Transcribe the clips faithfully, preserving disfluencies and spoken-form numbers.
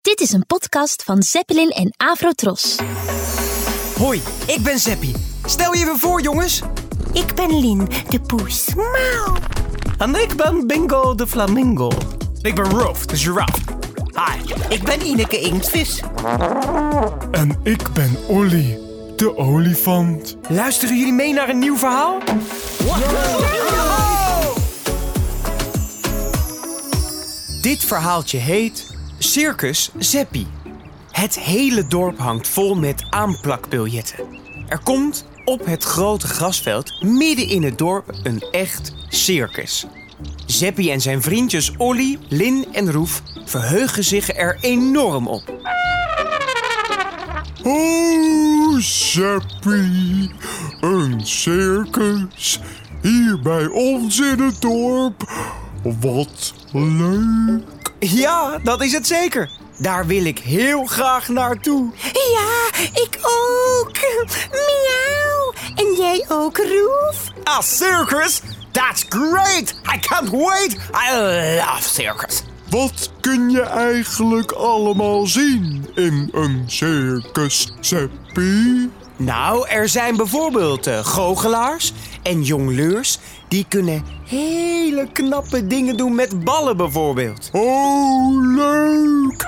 Dit is een podcast van Zeppelin en Avrotros. Hoi, ik ben Zeppie. Stel je even voor, jongens. Ik ben Lin, de poes. Miauw. En ik ben Bingo de flamingo. Ik ben Rolf, de giraffe. Hi, ik ben Ineke Inktvis. En ik ben Olly, de olifant. Luisteren jullie mee naar een nieuw verhaal? Dit verhaaltje heet Circus Zeppie. Het hele dorp hangt vol met aanplakbiljetten. Er komt op het grote grasveld midden in het dorp een echt circus. Zeppie en zijn vriendjes Olly, Lin en Roef verheugen zich er enorm op. Oh, Zeppie, een circus hier bij ons in het dorp. Wat leuk. Ja, dat is het zeker. Daar wil ik heel graag naartoe. Ja, ik ook. Miauw. En jij ook, Roef? A circus? That's great! I can't wait! I love circus. Wat kun je eigenlijk allemaal zien in een circus, Zeppie? Nou, er zijn bijvoorbeeld uh, goochelaars en jongleurs. Die kunnen hele knappe dingen doen met ballen bijvoorbeeld. Oh, leuk!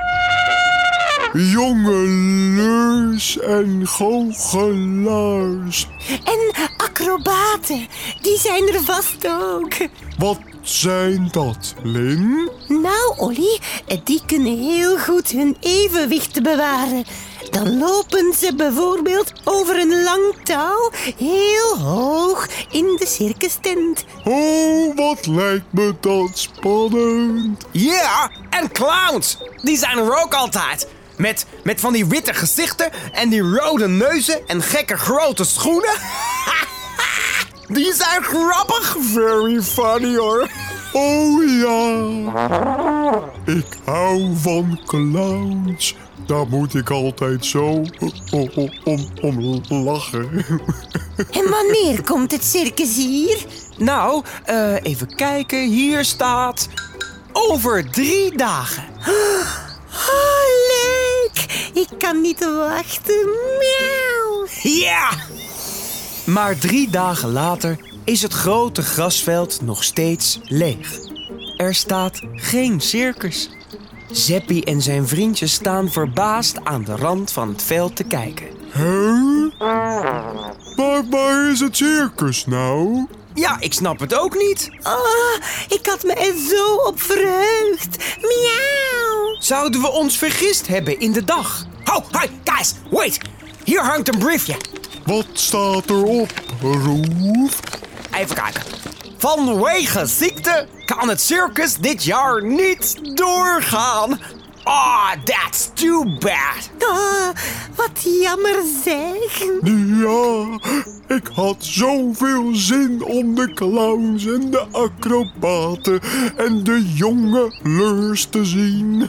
Jongeleurs en goochelaars. En acrobaten, die zijn er vast ook. Wat zijn dat, Lin? Nou, Olly, die kunnen heel goed hun evenwicht bewaren. Dan lopen ze bijvoorbeeld over een lang touw heel hoog in de circustent. Oh, wat lijkt me dat spannend. Ja, en clowns! Die zijn er ook altijd. Met, met van die witte gezichten en die rode neuzen en gekke grote schoenen. Die zijn grappig. Very funny hoor. Oh ja, ik hou van clowns. Daar moet ik altijd zo om, om, om lachen. En wanneer komt het circus hier? Nou, uh, even kijken. Hier staat over drie dagen. Oh, leuk! Ik kan niet wachten. Miauw! Ja! Maar drie dagen later is het grote grasveld nog steeds leeg. Er staat geen circus. Zeppie en zijn vriendjes staan verbaasd aan de rand van het veld te kijken. Huh? Maar waar is het circus nou? Ja, ik snap het ook niet. Oh, ik had me er zo op verheugd. Miauw! Zouden we ons vergist hebben in de dag? Oh, hi, guys, wait. Hier hangt een briefje. Wat staat erop, Roef? Even kijken. Vanwege ziekte kan het circus dit jaar niet doorgaan. Ah, oh, that's too bad. Oh, wat jammer zeg. Ja, ik had zoveel zin om de clowns en de acrobaten en de jongeleurs te zien.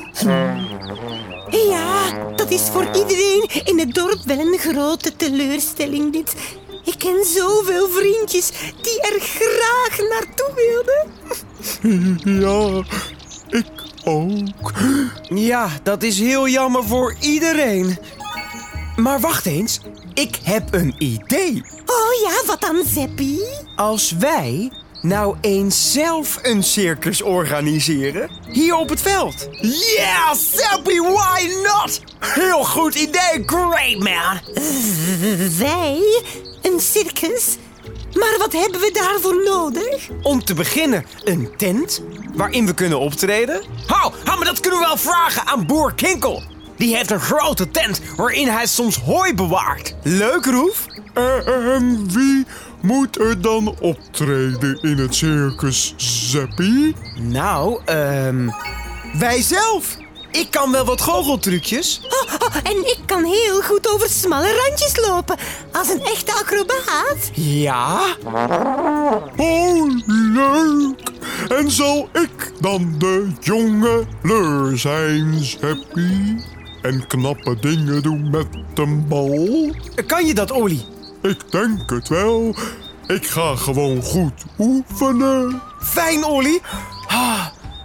Ja, dat is voor iedereen in het dorp wel een grote teleurstelling dit. Ik ken zoveel vriendjes die er graag naartoe wilden. Ja, ik ook. Ja, dat is heel jammer voor iedereen. Maar wacht eens, ik heb een idee. Oh ja, wat dan, Zeppie? Als wij nou eens zelf een circus organiseren, hier op het veld. Yeah, Zeppie, why not? Heel goed idee, great man. Wij? Een circus? Maar wat hebben we daarvoor nodig? Om te beginnen een tent waarin we kunnen optreden. Hou, hou, maar dat kunnen we wel vragen aan boer Kinkel. Die heeft een grote tent waarin hij soms hooi bewaart. Leuk, Roef? En wie moet er dan optreden in het circus, Zeppie? Nou, ehm... Um, wij zelf. Ik kan wel wat goocheltrucjes. Oh, oh, en ik kan heel goed over smalle randjes lopen. Als een echte acrobaat. Ja? Oh, leuk. En zal ik dan de jongeleur zijn, Zeppie? En knappe dingen doen met een bal? Kan je dat, Olly? Ik denk het wel. Ik ga gewoon goed oefenen. Fijn, Olly. Ah,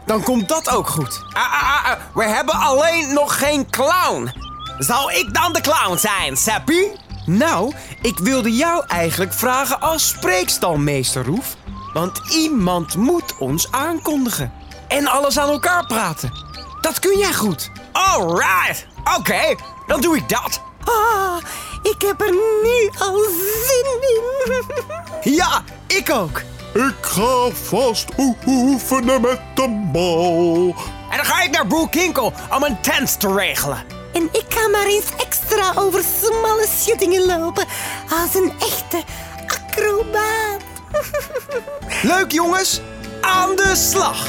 dan komt dat ook goed. Ah, ah, ah, we hebben alleen nog geen clown. Zal ik dan de clown zijn, Seppi? Nou, ik wilde jou eigenlijk vragen als spreekstalmeester, Roef. Want iemand moet ons aankondigen. En alles aan elkaar praten. Dat kun jij goed. Alright, oké, okay, dan doe ik dat. Ah, ik heb er nu al zin in. Ja, ik ook. Ik ga vast oefenen met de bal. En dan ga ik naar Broek Kinkel om een tent te regelen. En ik ga maar eens extra over smalle schuttingen lopen. Als een echte acrobaat. Leuk jongens, aan de slag.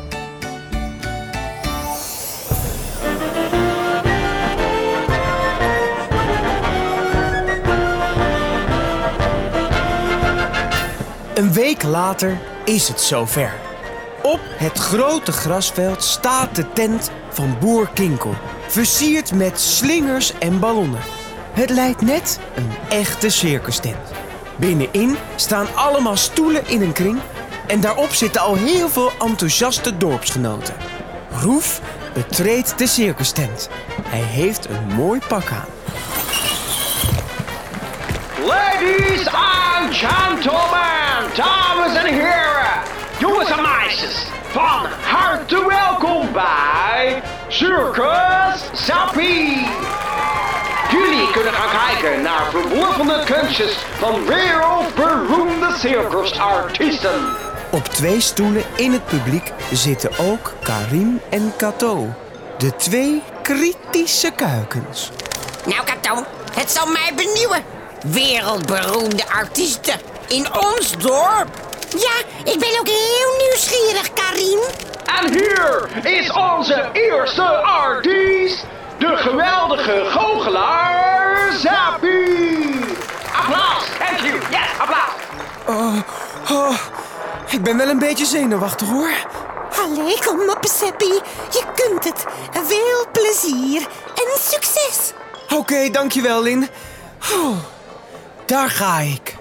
Een week later is het zover. Op het grote grasveld staat de tent van boer Kinkel, versierd met slingers en ballonnen. Het lijkt net een echte circustent. Binnenin staan allemaal stoelen in een kring en daarop zitten al heel veel enthousiaste dorpsgenoten. Roef betreedt de circustent. Hij heeft een mooi pak aan. Ladies and gentlemen, dames en heren, jongens en meisjes, van harte welkom bij Circus Seppi. Jullie kunnen gaan kijken naar verworvene kunstjes van wereldberoemde circusartiesten. Op twee stoelen in het publiek zitten ook Karim en Kato, de twee kritische kuikens. Nou Kato, het zal mij benieuwen. Wereldberoemde artiesten in ons dorp. Ja, ik ben ook heel nieuwsgierig, Karim. En hier is onze eerste artiest, de geweldige goochelaar Seppi. Applaus, thank you. Yes, applaus. Oh, oh, ik ben wel een beetje zenuwachtig hoor. Allee, kom op, Seppi. Je kunt het. Veel plezier en succes. Oké, okay, dankjewel, Lin. Oh, daar ga ik.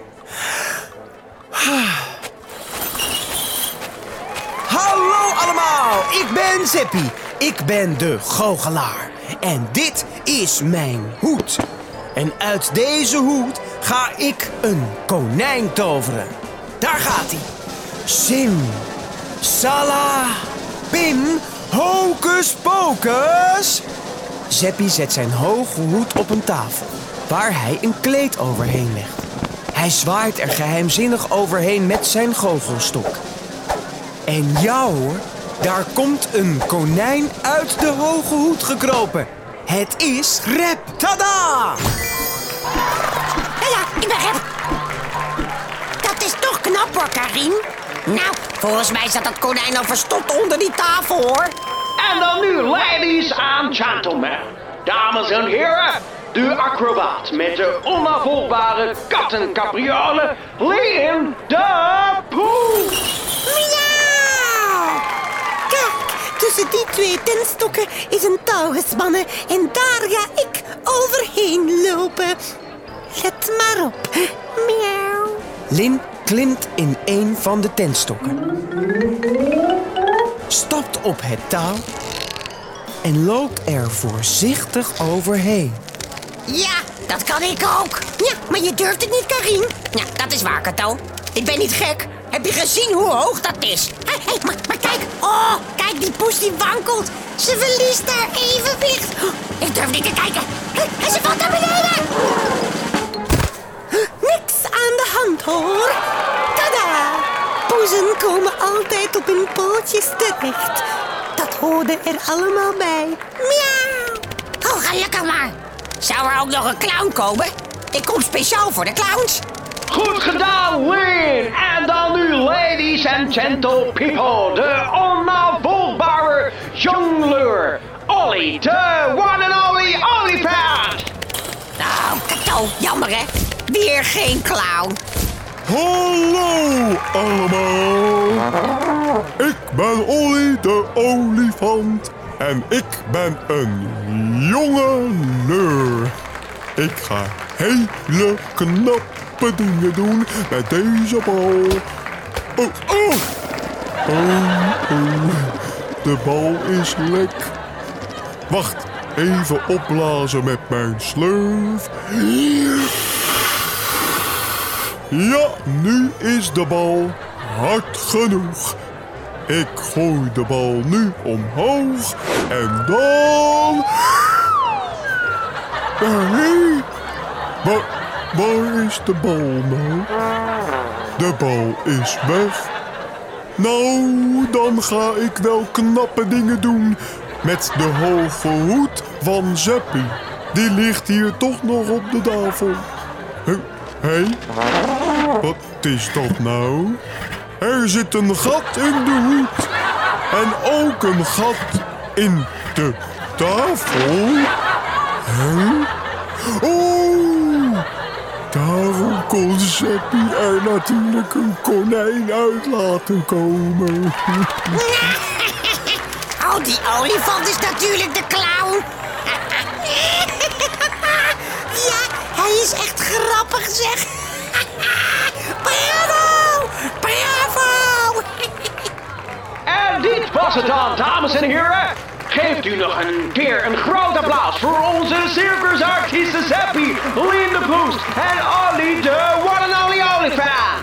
Hallo allemaal, ik ben Seppi. Ik ben de goochelaar. En dit is mijn hoed. En uit deze hoed ga ik een konijn toveren. Daar gaat hij. Sim, sala, pim, hocus pocus. Seppi zet zijn hoge hoed op een tafel, waar hij een kleed overheen legt. Hij zwaait er geheimzinnig overheen met zijn goochelstok. En ja hoor, daar komt een konijn uit de hoge hoed gekropen. Het is Rep. Tada! Ja, ja, ik ben Rep. Dat is toch knap hoor, Karim. Nou, volgens mij zat dat konijn al verstopt onder die tafel hoor. En dan nu, ladies and gentlemen, dames en heren, de acrobaat met de onafvolgbare kattencapriole, Lin de Poel. Miauw! Kijk, tussen die twee tentstokken is een touw gespannen en daar ga ik overheen lopen. Let maar op. Miauw. Lin klimt in een van de tentstokken, stapt op het touw en loopt er voorzichtig overheen. Ja, dat kan ik ook. Ja, maar je durft het niet, Karim. Ja, dat is waar, Kato. Ik ben niet gek. Heb je gezien hoe hoog dat is? Hé, hey, maar, maar kijk. Oh, kijk, die poes die wankelt. Ze verliest haar evenwicht. Oh, ik durf niet te kijken. En ze valt naar beneden. Niks aan de hand, hoor. Tada! Poezen komen altijd op hun pootjes terecht. Dat hoorde er allemaal bij. Miauw! Oh, gelukkig maar. Zou er ook nog een clown komen? Ik kom speciaal voor de clowns. Goed gedaan, Lin! En dan nu, ladies and gentle people, de onafvolgbare jongleur, Ollie, de one and only olifant! Nou, Kato, jammer hè. Weer geen clown. Hallo allemaal. Ik ben Ollie de olifant. En ik ben een jongeleur. Ik ga hele knappe dingen doen met deze bal. Oh, oh. Oh, oh. de bal is lek. Wacht, even opblazen met mijn slurf. Ja, nu is de bal hard genoeg. Ik gooi de bal nu omhoog en dan... Hé, waar, waar is de bal nou? De bal is weg. Nou, dan ga ik wel knappe dingen doen met de hoge hoed van Zeppie. Die ligt hier toch nog op de tafel. Hé, hey, wat is dat nou? Er zit een gat in de hoed. En ook een gat in de tafel. Huh? Oh, daarom kon Zeppie er natuurlijk een konijn uit laten komen. Oh, die olifant is natuurlijk de clown. Ja, hij is echt grappig, zeg. Bravo! Bravo! En dit was het dan, dames en heren. Geeft u nog een keer een groot applaus voor onze circusartiesten Zeppie, Lindepoes en Ollie de one and only olifant.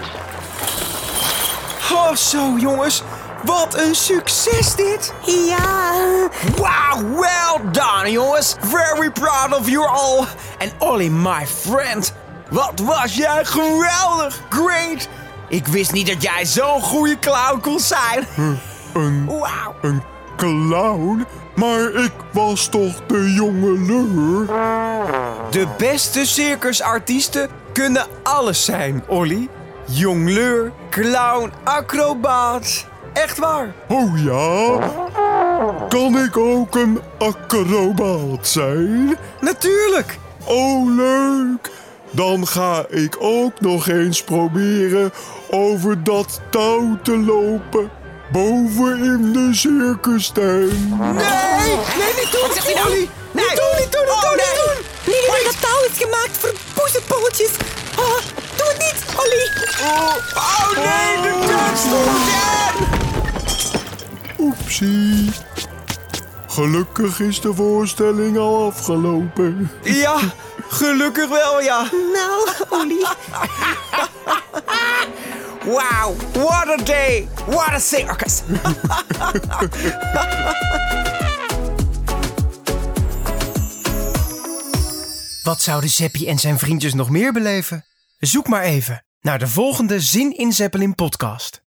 Oh, zo jongens. Wat een succes dit. Ja. Wow, well done jongens. Very proud of you all. En Ollie, my friend. Wat was jij geweldig. Great. Ik wist niet dat jij zo'n goede clown kon zijn. Een, Wauw. een clown? Maar ik was toch de jongeleur? De beste circusartiesten kunnen alles zijn, Ollie. Jongleur, clown, acrobaat. Echt waar. Oh ja? Kan ik ook een acrobaat zijn? Natuurlijk. Oh, leuk. Dan ga ik ook nog eens proberen over dat touw te lopen. Boven in de circustuin. Nee, nee, niet doen. Wat zegt hij nou? Ollie. Nee. Niet doen, niet doen, niet Oh, doen, nee. niet doen. Nee, nee, nee, dat touw is gemaakt voor poezenpolletjes. Oh, doe het niet, Ollie. Oh, oh nee, de tuinstoel again. Oepsie. Gelukkig is de voorstelling al afgelopen. Ja, gelukkig wel, ja. Nou, Ollie. Wow, what a day. What a circus. Wat zouden Zeppie en zijn vriendjes nog meer beleven? Zoek maar even naar de volgende Zin in Zeppelin podcast.